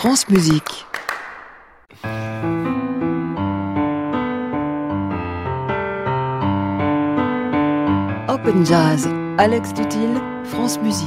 France Musique. Open Jazz, Alex Dutil, France Musique.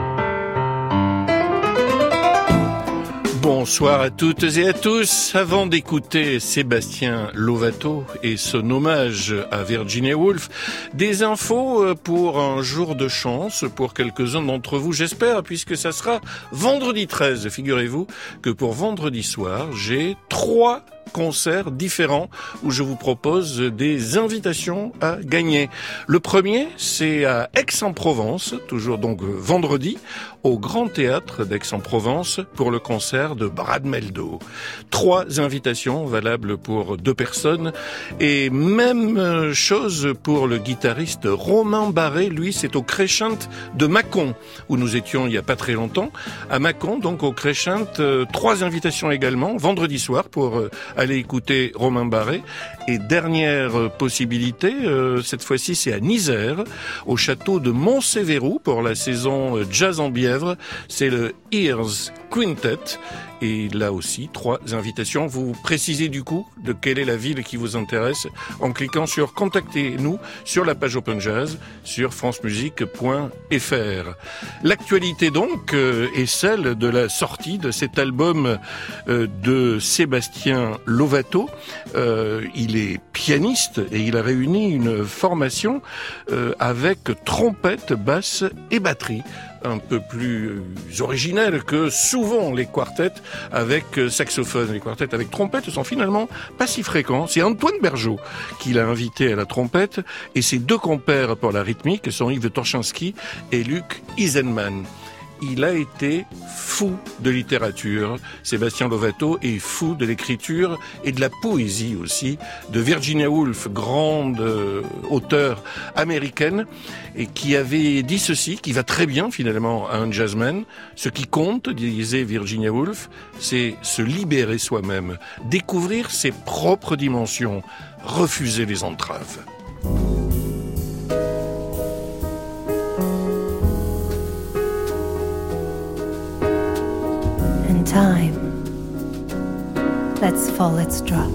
Bonsoir à toutes et à tous. Avant d'écouter Sébastien Lovato et son hommage à Virginia Woolf, des infos pour un jour de chance pour quelques-uns d'entre vous, j'espère, puisque ça sera vendredi 13. Figurez-vous que pour vendredi soir, j'ai 3 concerts différents où je vous propose des invitations à gagner. Le premier, c'est à Aix-en-Provence, toujours donc vendredi, au Grand Théâtre d'Aix-en-Provence pour le concert de Brad Mehldau. 3 invitations valables pour 2 personnes et même chose pour le guitariste Romain Barré. Lui, c'est au Crescent de Mâcon où nous étions il y a pas très longtemps. À Mâcon, donc au Crescent, 3 invitations également, vendredi soir pour aller écouter Romain Barré. Et dernière possibilité, cette fois-ci c'est à Nisères, au château de Montsévéroux pour la saison Jazz en Bièvre. C'est le Ears Quintet. Et là aussi, 3 invitations. Vous précisez du coup de quelle est la ville qui vous intéresse en cliquant sur « Contactez-nous » sur la page Open Jazz sur francemusique.fr. L'actualité donc est celle de la sortie de cet album de Sébastien Lovato. Il est pianiste et il a réuni une formation avec trompette, basse et batterie. Un peu plus originel que souvent les quartets avec saxophone. Les quartets avec trompette sont finalement pas si fréquents. C'est Antoine Bergeaud qui l'a invité à la trompette et ses 2 compères pour la rythmique sont Yves Torchinski et Luc Isenman. Il a été fou de littérature. Sébastien Lovato est fou de l'écriture et de la poésie aussi de Virginia Woolf, grande auteure américaine, et qui avait dit ceci, qui va très bien finalement à un jazzman. Ce qui compte, disait Virginia Woolf, c'est se libérer soi-même, découvrir ses propres dimensions, refuser les entraves. Time. Let's fall, let's drop.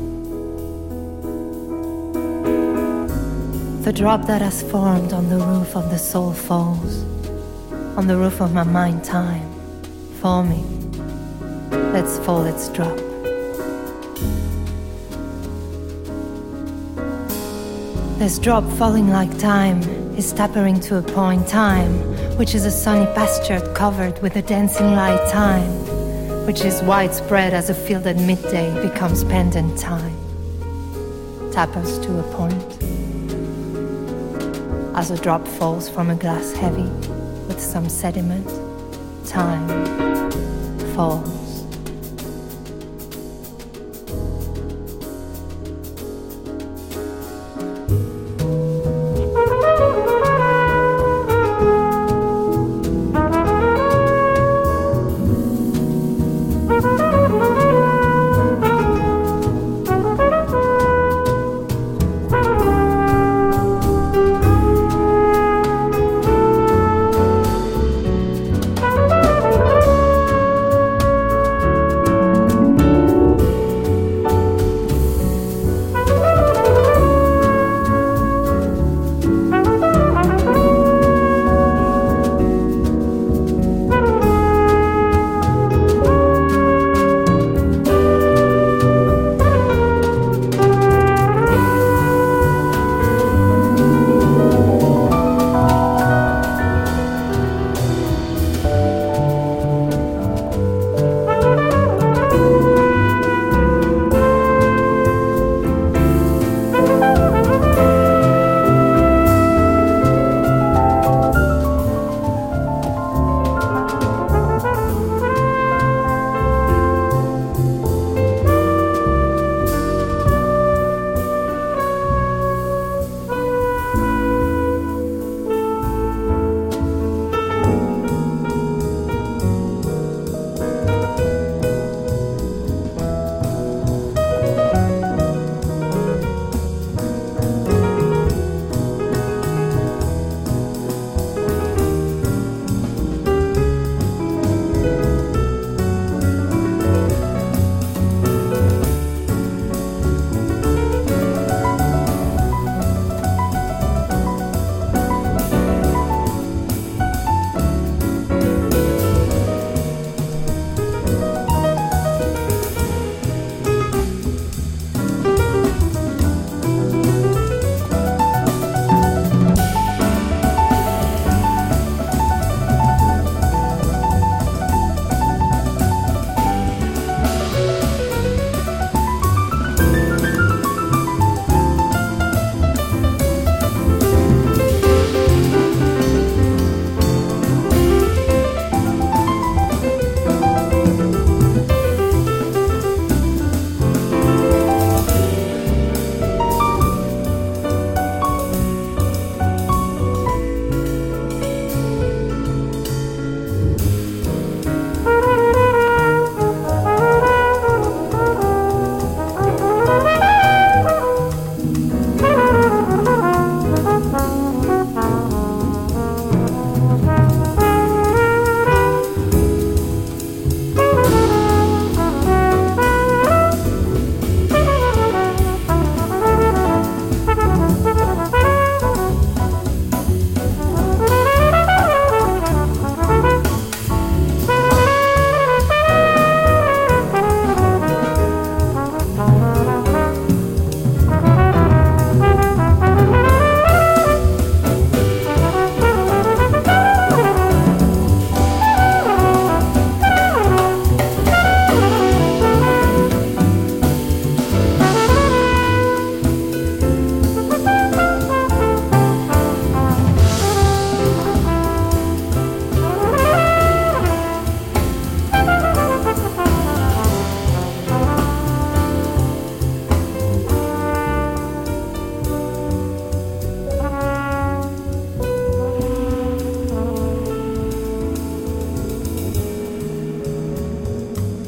The drop that has formed on the roof of the soul falls, on the roof of my mind. Time forming. Let's fall, let's drop. This drop falling like time is tapering to a point. Time, which is a sunny pasture covered with a dancing light. Time, which is widespread as a field at midday becomes pendant. Time tapers to a point as a drop falls from a glass heavy with some sediment. Time falls.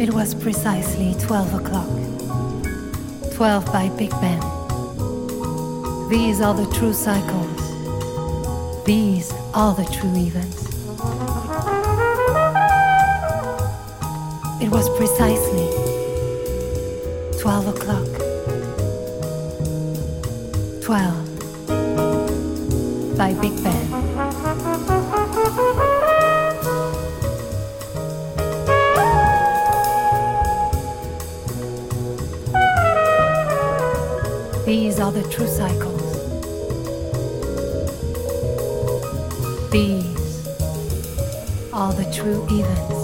It was precisely 12 o'clock. 12 by Big Ben. These are the true cycles. These are the true events. It was precisely 12 o'clock. 12 by Big Ben. These are the true cycles. These are the true events.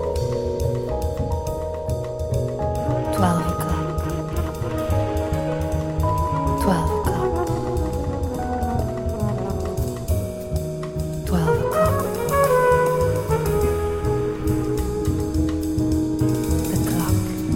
12 o'clock. 12 o'clock. 12 o'clock. The clock.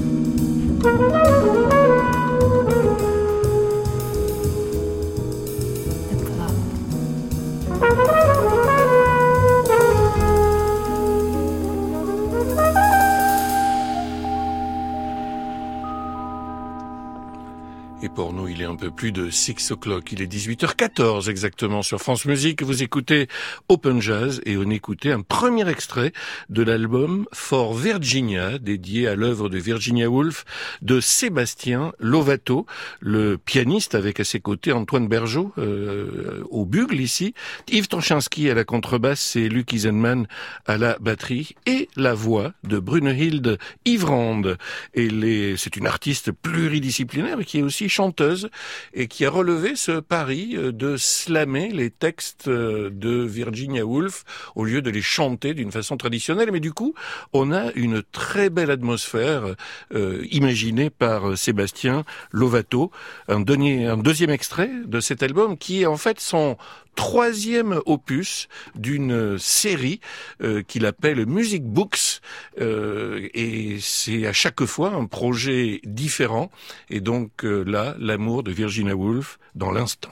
Et pour nous, il est un peu plus de 6 o'clock. Il est 18h14 exactement sur France Musique. Vous écoutez Open Jazz et on écoutait un premier extrait de l'album For Virginia, dédié à l'œuvre de Virginia Woolf, de Sébastien Lovato, le pianiste avec à ses côtés Antoine Bergeau au bugle ici, Yves Tonchinski à la contrebasse et Luc Isenman à la batterie et la voix de Brunehilde Ivrande. C'est une artiste pluridisciplinaire qui est aussi chanteuse et qui a relevé ce pari de slammer les textes de Virginia Woolf au lieu de les chanter d'une façon traditionnelle. Mais du coup, on a une très belle atmosphère imaginée par Sébastien Lovato. Un deuxième extrait de cet album qui est en fait son troisième opus d'une série qu'il appelle Music Books et c'est à chaque fois un projet différent et donc là l'amour de Virginia Woolf dans l'instant.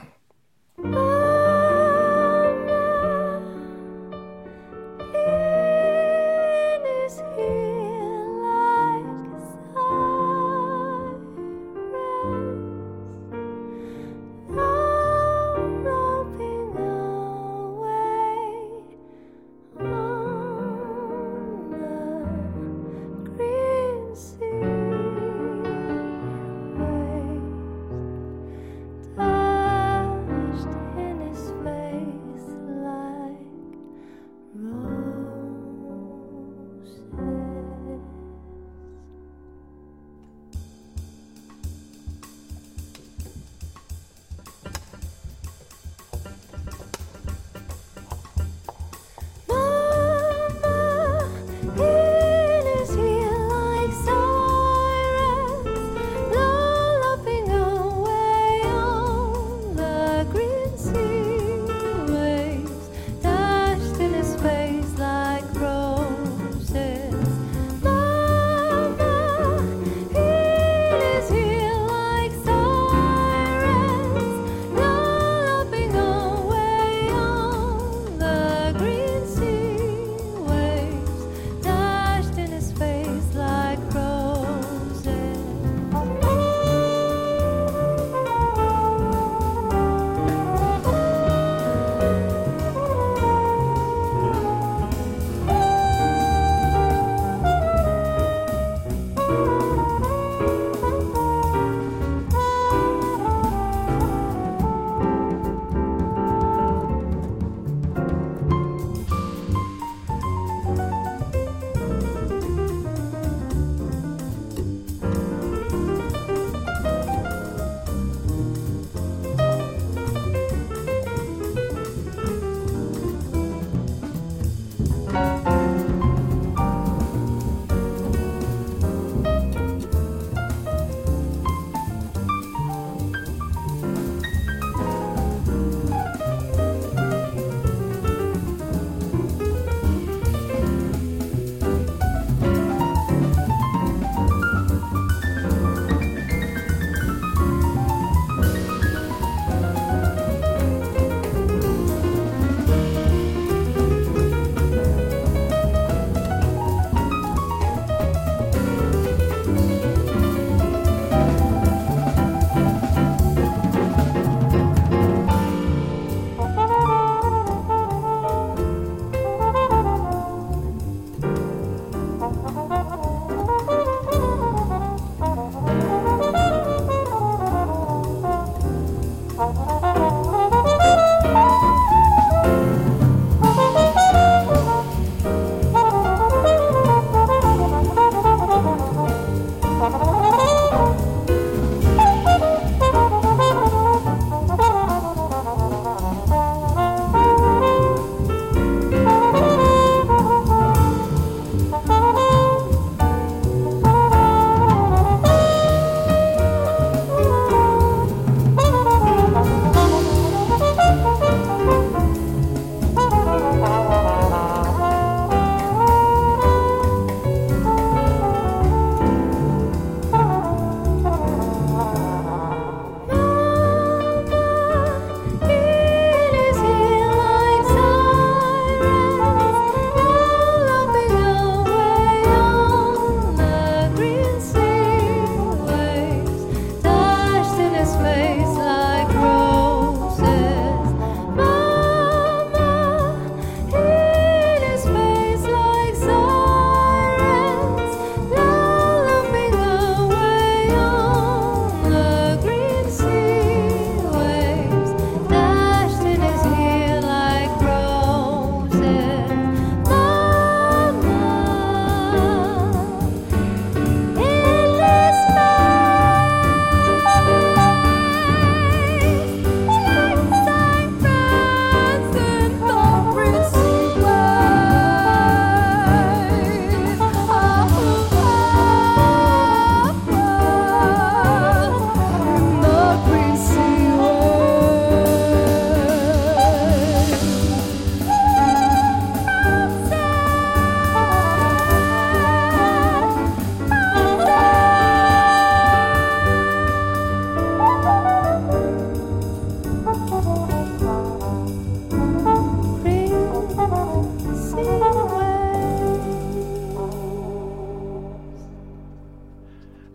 In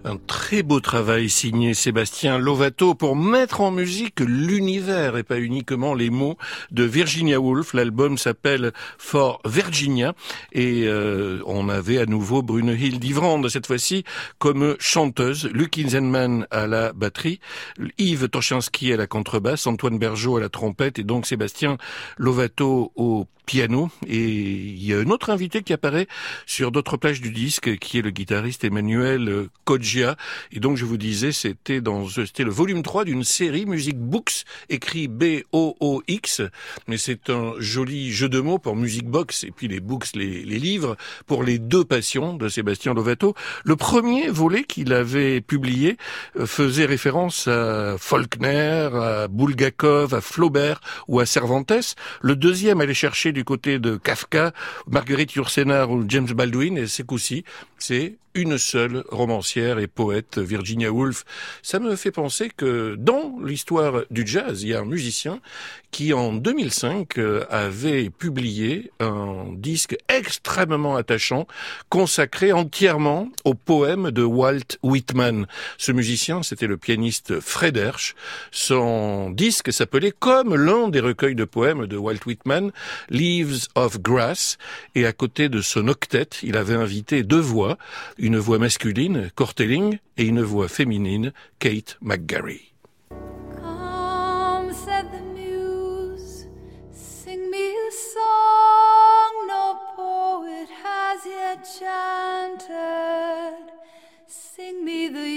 Un très beau travail signé Sébastien Lovato pour mettre en musique l'univers et pas uniquement les mots de Virginia Woolf. L'album s'appelle For Virginia et on avait à nouveau Brunhild Ivrande cette fois-ci comme chanteuse, Luc Inzenman à la batterie, Yves Toshinsky à la contrebasse, Antoine Bergeau à la trompette et donc Sébastien Lovato au piano. Et il y a un autre invité qui apparaît sur d'autres plages du disque qui est le guitariste Emmanuel Coggia. Et donc je vous disais c'était le volume 3 d'une série Music Books, écrit B-O-O-X, mais c'est un joli jeu de mots pour Music Box et puis les books, les livres, pour les deux passions de Sébastien Lovato. Le premier volet qu'il avait publié faisait référence à Faulkner, à Bulgakov, à Flaubert ou à Cervantes. Le deuxième allait chercher du côté de Kafka, Marguerite Yourcenar ou James Baldwin, et ce coup-ci, c'est une seule romancière et poète, Virginia Woolf. Ça me fait penser que dans l'histoire du jazz, il y a un musicien qui en 2005 avait publié un disque extrêmement attachant, consacré entièrement aux poèmes de Walt Whitman. Ce musicien, c'était le pianiste Fred Hersch. Son disque s'appelait comme l'un des recueils de poèmes de Walt Whitman, Leaves of Grass, et à côté de son octet, il avait invité deux voix, une voix masculine, Court Elling, et une voix féminine, Kate McGarry. Come, said the muse, sing me a song no poet has yet chanted. Sing me the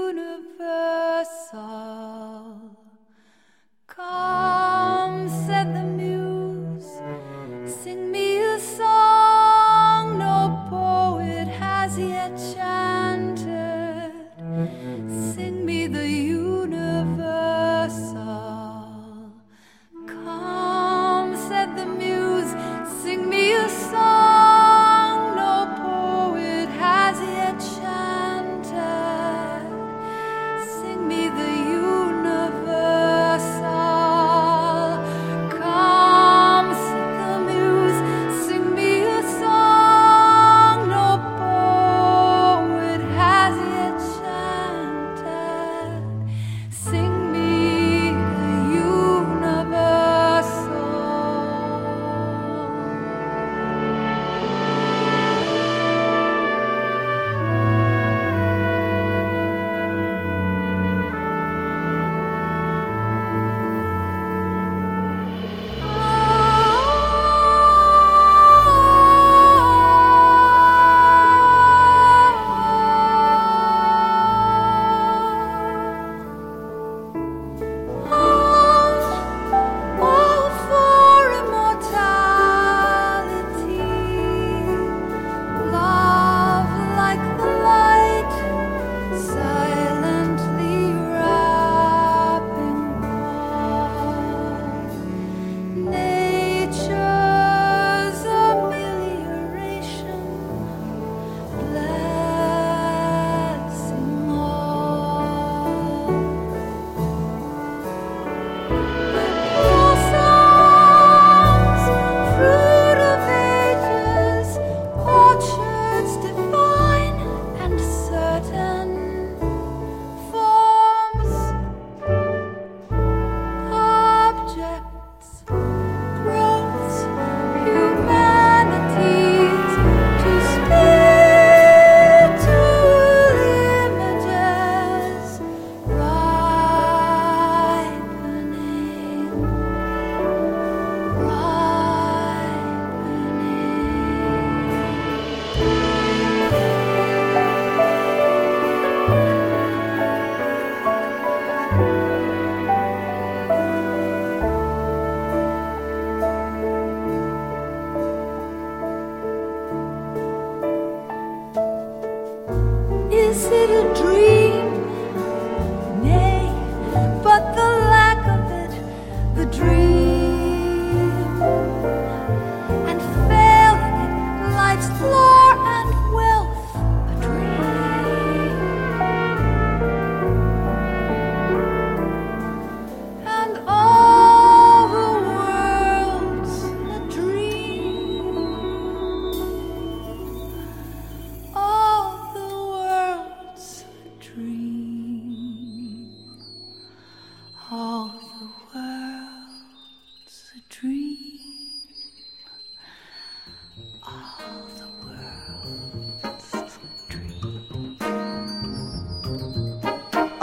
universal. Come, said the muse, sing me a song no poet has yet chanted. Sing me the universal. Come, said the muse, sing me a song no poet has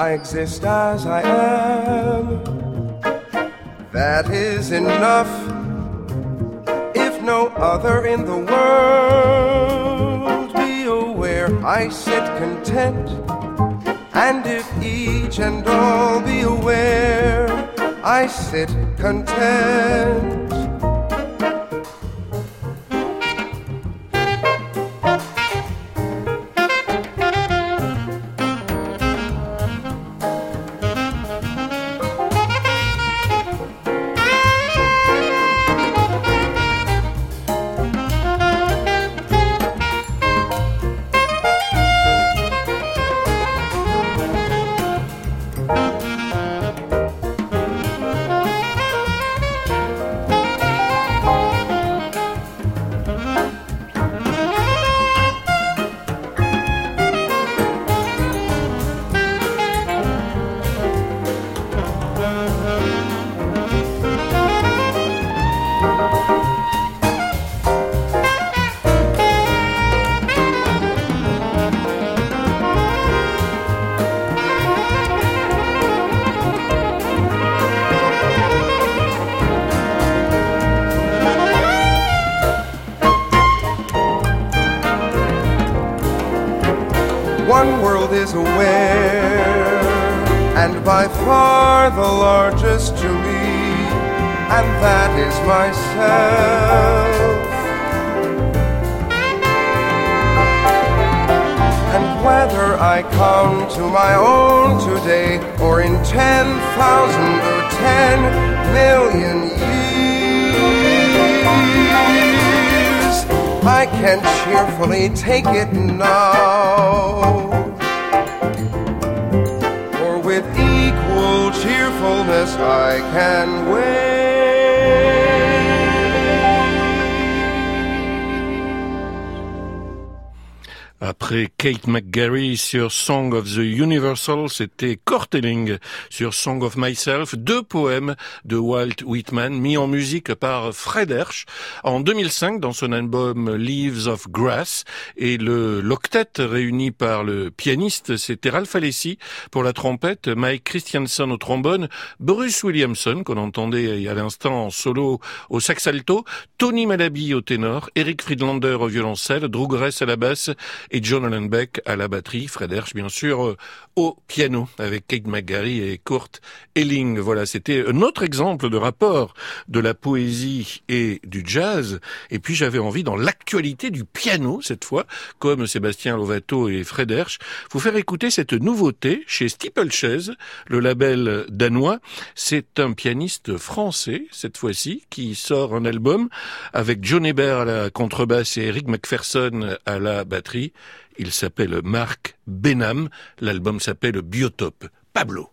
I exist as I am. That is enough. If no other in the world be aware, I sit content. And if each and all be aware, I sit content. One world is aware, and by far the largest to me, and that is myself. And whether I come to my own today, or in 10,000 or 10 million years, I can cheerfully take it now. For with equal cheerfulness I can wait. Après Kate McGarry sur Song of the Universal, c'était Cort Elling sur Song of Myself, deux poèmes de Walt Whitman mis en musique par Fred Hersch en 2005 dans son album Leaves of Grass, et l'octet réuni par le pianiste, c'était Ralph Alessi pour la trompette, Mike Christiansen au trombone, Bruce Williamson qu'on entendait à l'instant en solo au sax alto, Tony Malaby au ténor, Eric Friedlander au violoncelle, Drew Grace à la basse et John Hollenbeck à la batterie, Fred Hersch bien sûr au piano avec Kate McGarry et Cort Elling. Voilà, c'était un autre exemple de rapport de la poésie et du jazz. Et puis j'avais envie, dans l'actualité du piano cette fois, comme Sébastien Lovato et Fred Hersch, vous faire écouter cette nouveauté chez Steeplechase, le label danois. C'est un pianiste français cette fois-ci qui sort un album avec John Hébert à la contrebasse et Eric McPherson à la batterie. Il s'appelle Marc Benham. L'album s'appelle Biotope. Pablo.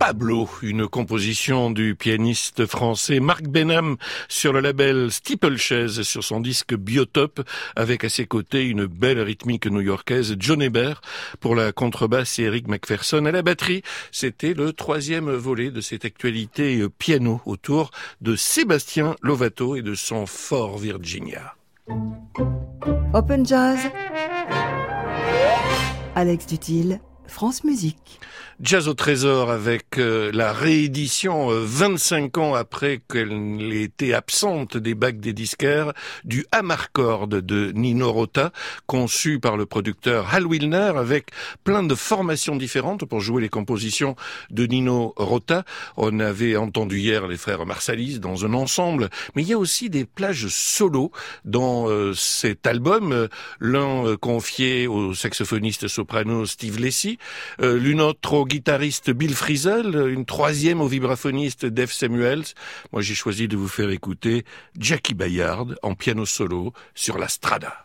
Pablo, une composition du pianiste français Marc Benham sur le label Steeplechase sur son disque Biotope, avec à ses côtés une belle rythmique new-yorkaise, John Hebert pour la contrebasse et Eric McPherson à la batterie. C'était le 3e volet de cette actualité piano autour de Sébastien Lovato et de son Fort Virginia. Open Jazz, Alex Dutil, France Musique. Jazz au trésor avec la réédition 25 ans après qu'elle ait été absente des bacs des disquaires du Hammarchord de Nino Rota, conçu par le producteur Hal Willner avec plein de formations différentes pour jouer les compositions de Nino Rota. On avait entendu hier les frères Marsalis dans un ensemble, mais il y a aussi des plages solo dans cet album, l'un confié au saxophoniste soprano Steve Lacy, l'une autre au guitariste Bill Frisell, une 3e au vibraphoniste Dave Samuels. Moi, j'ai choisi de vous faire écouter Jackie Bayard en piano solo sur la Strada.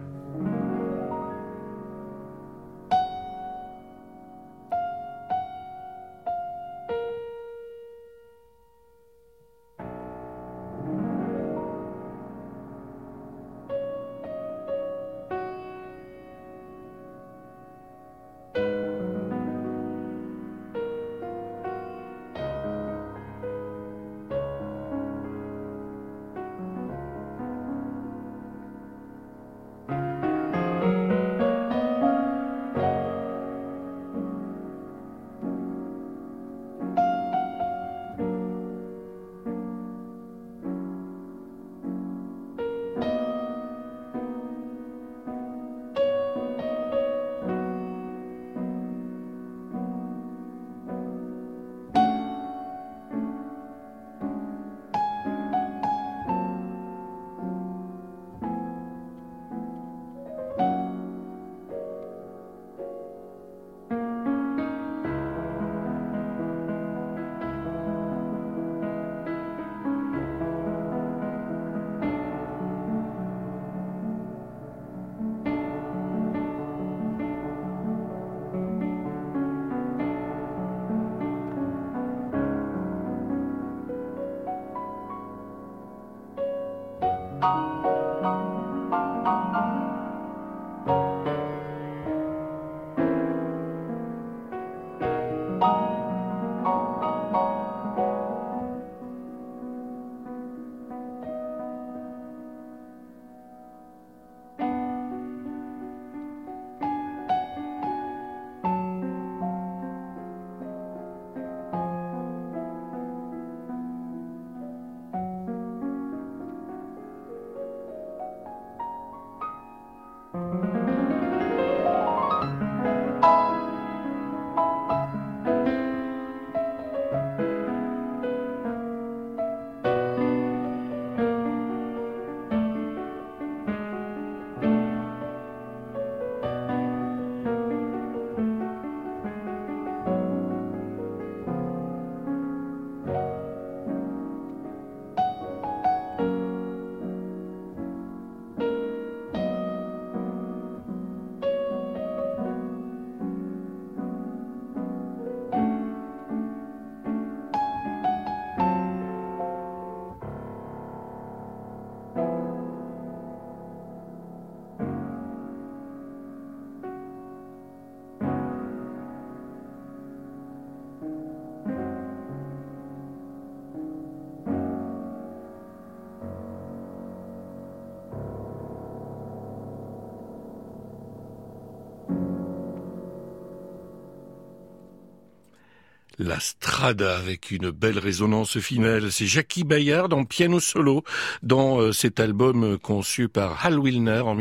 La Strada avec une belle résonance finale. C'est Jackie Bayard en piano solo dans cet album conçu par Hal Willner en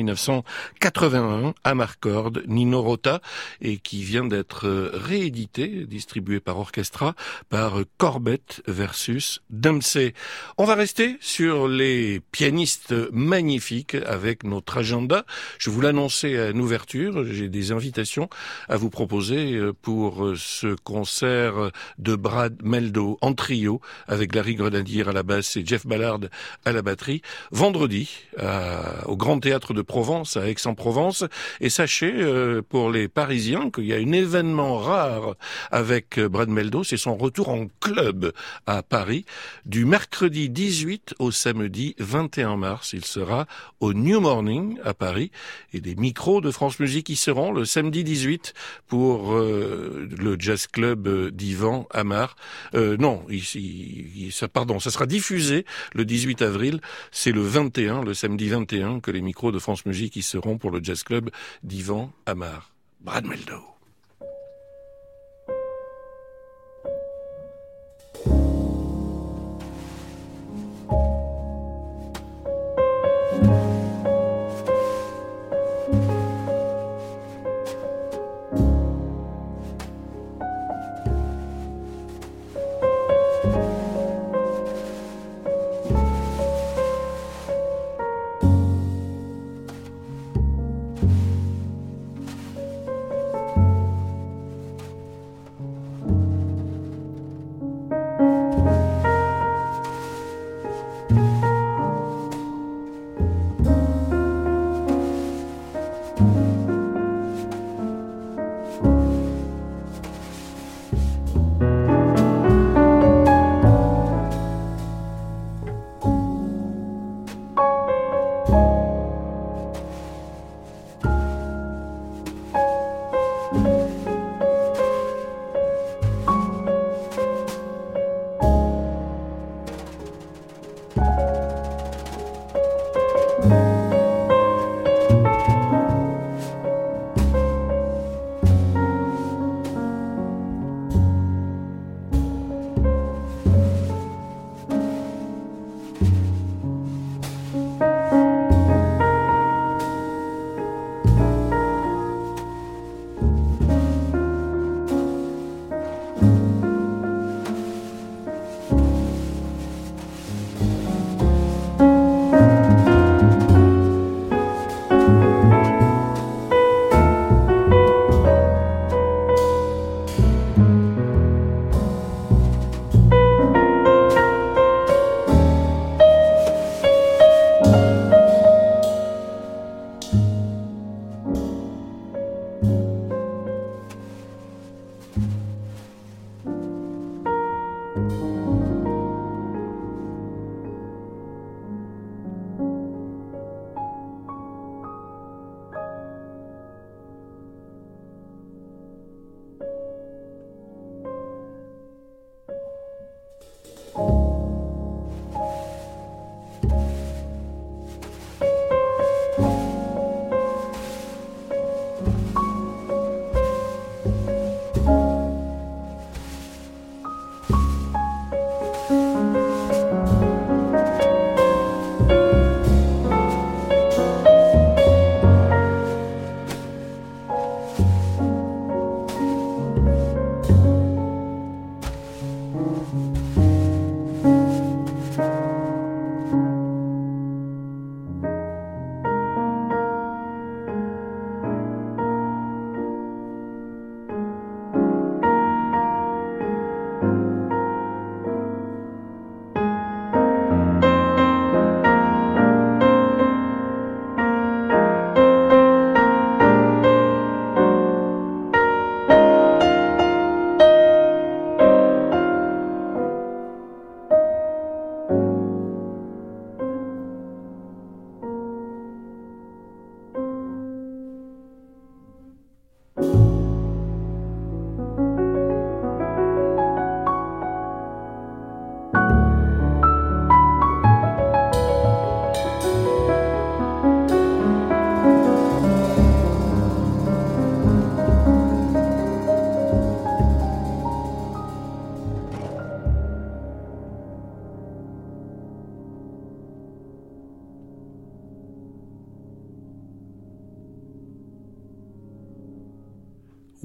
1981, Hammarchord, Nino Rota, et qui vient d'être réédité, distribué par Orchestra, par Corbett versus Dempsey. On va rester sur les pianistes magnifiques avec notre agenda. Je vous l'annonçais à l'ouverture, j'ai des invitations à vous proposer pour ce concert de Brad Mehldau en trio avec Larry Grenadier à la basse et Jeff Ballard à la batterie, vendredi au Grand Théâtre de Provence à Aix-en-Provence. Et sachez pour les Parisiens qu'il y a un événement rare avec Brad Mehldau, c'est son retour en club à Paris du mercredi 18 au samedi 21 mars. Il sera au New Morning à Paris et des micros de France Musique y seront le samedi 18 pour le Jazz Club d'Yvan Amar. Ça sera diffusé le 18 avril. C'est le samedi 21 que les micros de France Musique y seront pour le Jazz Club d'Yvan Amar. Brad Mehldau.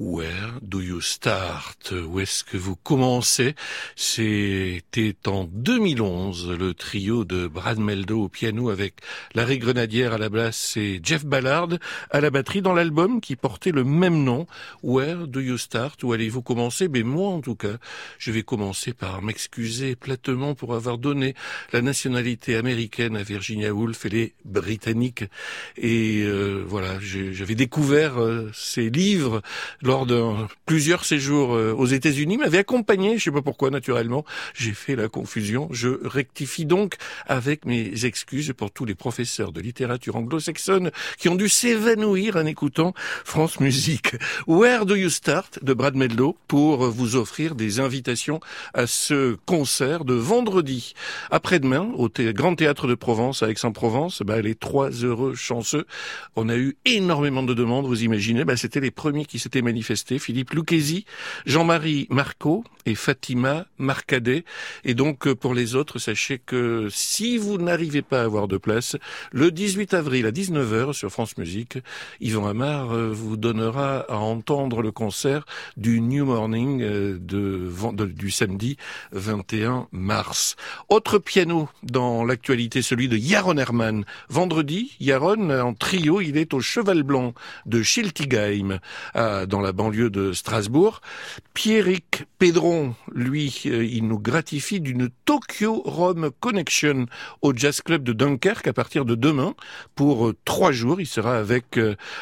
Where do you start? Où est-ce que vous commencez? C'était en 2011, le trio de Brad Mehldau au piano avec Larry Grenadier à la basse et Jeff Ballard à la batterie dans l'album qui portait le même nom, Where do you start? Où allez-vous commencer? Mais moi, en tout cas, je vais commencer par m'excuser platement pour avoir donné la nationalité américaine à Virginia Woolf. Elle est britannique. Et voilà, j'avais découvert ces livres lors de plusieurs séjours aux États-Unis, m'avait accompagné, je sais pas pourquoi, naturellement, j'ai fait la confusion. Je rectifie donc avec mes excuses pour tous les professeurs de littérature anglo-saxonne qui ont dû s'évanouir en écoutant France Musique. Where do you start de Brad Mehldau pour vous offrir des invitations à ce concert de vendredi après-demain au Grand Théâtre de Provence à Aix-en-Provence. Les trois heureux chanceux, on a eu énormément de demandes, vous imaginez, c'était les premiers qui s'étaient manifestés, Philippe Lucchesi, Jean-Marie Marco et Fatima Marcadet. Et donc pour les autres, sachez que si vous n'arrivez pas à avoir de place, le 18 avril à 19h sur France Musique, Yvan Amar vous donnera à entendre le concert du New Morning du samedi 21 mars. Autre piano dans l'actualité, celui de Yaron Herman. Vendredi, Yaron en trio, il est au Cheval Blanc de Schiltigheim, dans la banlieue de Strasbourg. Pierrick Pédron, lui, il nous gratifie d'une Tokyo-Rome Connection au Jazz Club de Dunkerque à partir de demain pour 3 jours. Il sera avec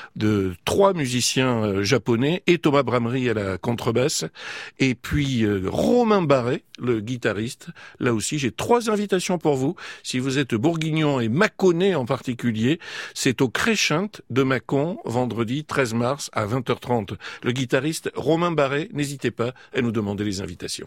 3 musiciens japonais et Thomas Bramery à la contrebasse et puis Romain Barret, le guitariste. Là aussi, j'ai 3 invitations pour vous. Si vous êtes bourguignon et mâconnais en particulier, c'est au Crescent de Mâcon, vendredi 13 mars à 20h30. Le guitariste Romain Barret, n'hésitez pas à nous demander les invitations.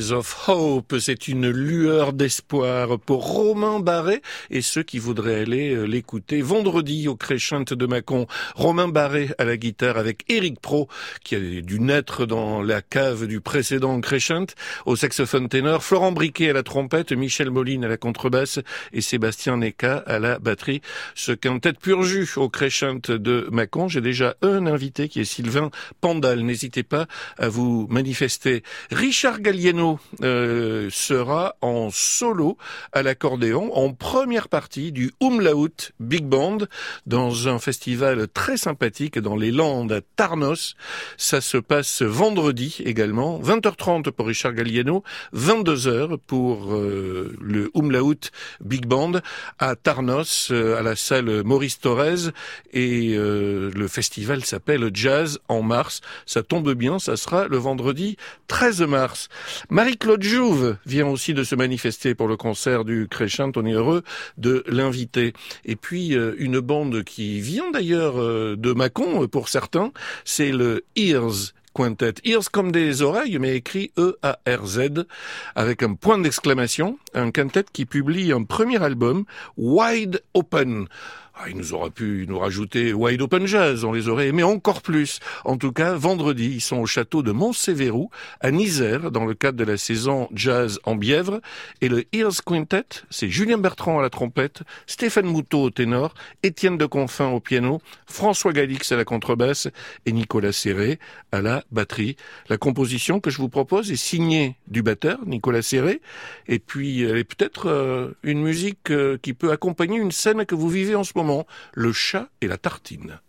Rays of Hope, c'est une lueur d'espoir pour Romain Barré et ceux qui voudraient aller l'écouter vendredi au Crescent de Mâcon. Romain Barré à la guitare avec Éric Pro qui a dû naître dans la cave du précédent Crescent, au saxophone ténor, Florent Briquet à la trompette, Michel Moline à la contrebasse et Sébastien Necka à la batterie. Ce quintet pur jus au Crescent de Mâcon. J'ai déjà un invité qui est Sylvain Pandal. N'hésitez pas à vous manifester. Richard Gallieno sera en solo à l'accordéon en première partie du Umlaut Big Band dans un festival très sympathique dans les Landes à Tarnos. Ça se passe vendredi également, 20h30 pour Richard Gallieno, 22h pour le Umlaut Big Band à Tarnos, à la salle Maurice Thorez, et le festival s'appelle Jazz en mars. Ça tombe bien, ça sera le vendredi 13 mars. Marie-Claude Jouve vient aussi de se manifester pour le concert du Crescent. On est heureux de l'inviter. Et puis, une bande qui vient d'ailleurs de Mâcon pour certains, c'est le Ears Quintet. Ears comme des oreilles, mais écrit E-A-R-Z, avec un point d'exclamation. Un quintet qui publie un premier album, Wide Open. Il nous aura pu nous rajouter Wide Open Jazz, on les aurait aimés encore plus. En tout cas, vendredi, ils sont au château de Montsévérou, à Nisères, dans le cadre de la saison Jazz en Bièvre. Et le Ears Quintet, c'est Julien Bertrand à la trompette, Stéphane Moutot au ténor, Étienne de Confin au piano, François Galix à la contrebasse et Nicolas Serré à la batterie. La composition que je vous propose est signée du batteur, Nicolas Serré, et puis elle est peut-être une musique qui peut accompagner une scène que vous vivez en ce moment. Le chat et la tartine.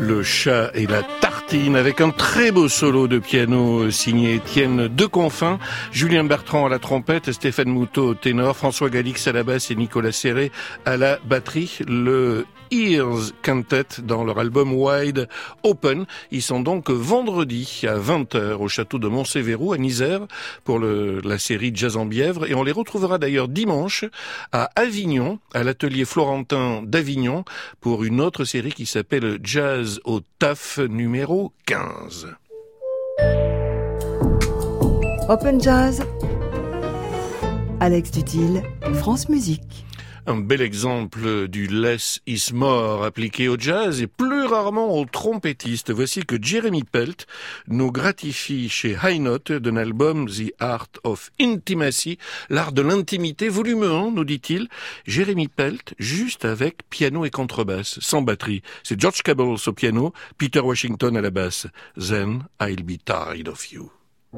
Le chat et la tartine avec un très beau solo de piano signé Étienne Deconfin, Julien Bertrand à la trompette, Stéphane Moutot au ténor, François Galix à la basse et Nicolas Serré à la batterie. Le Ears Quintet dans leur album Wide Open. Ils sont donc vendredi à 20h au château de Montsévéroux à Nisères pour la série Jazz en Bièvre, et on les retrouvera d'ailleurs dimanche à Avignon, à l'atelier Florentin d'Avignon pour une autre série qui s'appelle Jazz au Taf numéro 15. Open Jazz, Alex Dutil, France Musique. Un bel exemple du less is more appliqué au jazz et plus rarement aux trompettistes. Voici que Jeremy Pelt nous gratifie chez High Note d'un album The Art of Intimacy, l'art de l'intimité, volume 1, nous dit-il. Jeremy Pelt, juste avec piano et contrebasse, sans batterie. C'est George Cabell au piano, Peter Washington à la basse. Then I'll be tired of you.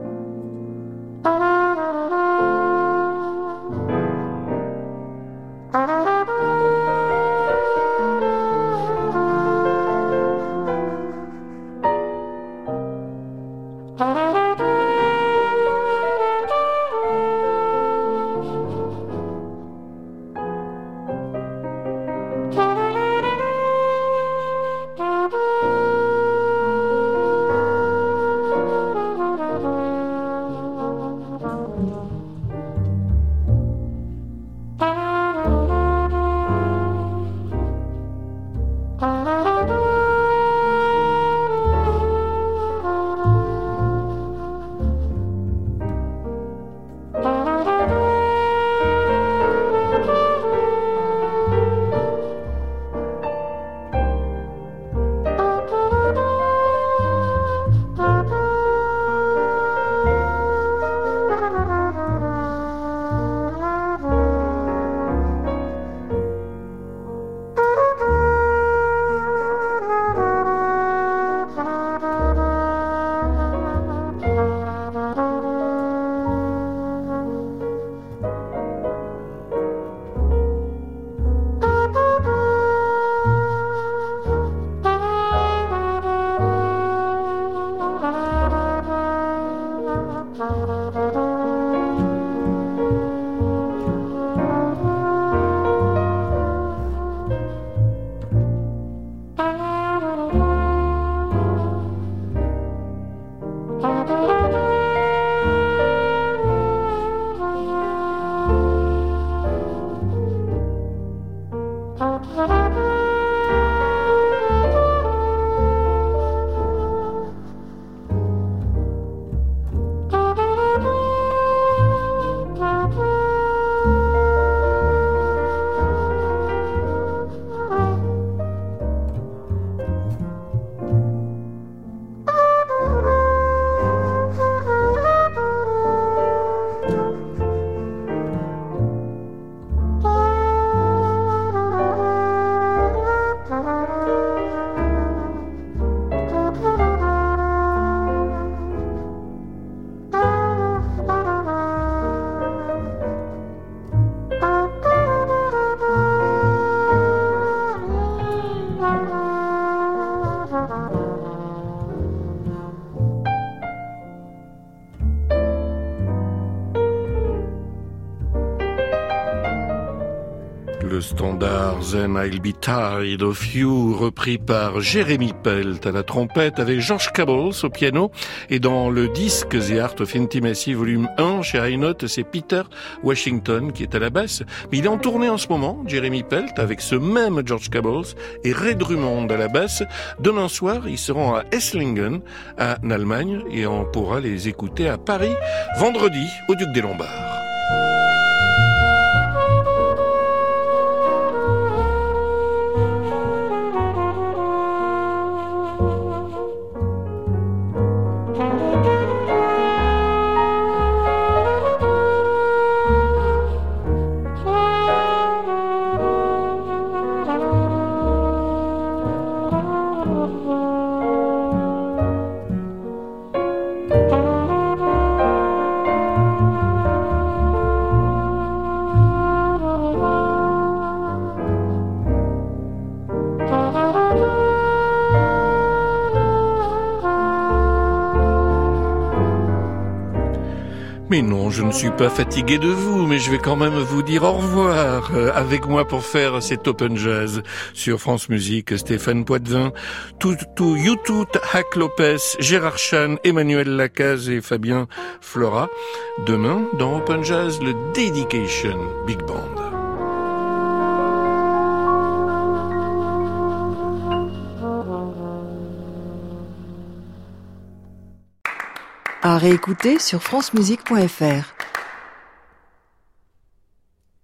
Le standard Then I'll Be Tired of You, repris par Jeremy Pelt à la trompette avec George Cabell au piano, et dans le disque The Art of Intimacy volume 1 chez High Note, c'est Peter Washington qui est à la basse. Mais il est en tournée en ce moment, Jeremy Pelt, avec ce même George Cabell et Ray Drummond à la basse. Demain soir, ils seront à Esslingen, en Allemagne, et on pourra les écouter à Paris vendredi au Duc des Lombards. Mais non, je ne suis pas fatigué de vous, mais je vais quand même vous dire au revoir. Avec moi pour faire cet Open Jazz sur France Musique, Stéphane Poitvin, YouTube, Hack Lopez, Gérard Chan, Emmanuel Lacaze et Fabien Flora. Demain, dans Open Jazz, le Dedication Big Band. À réécouter sur francemusique.fr.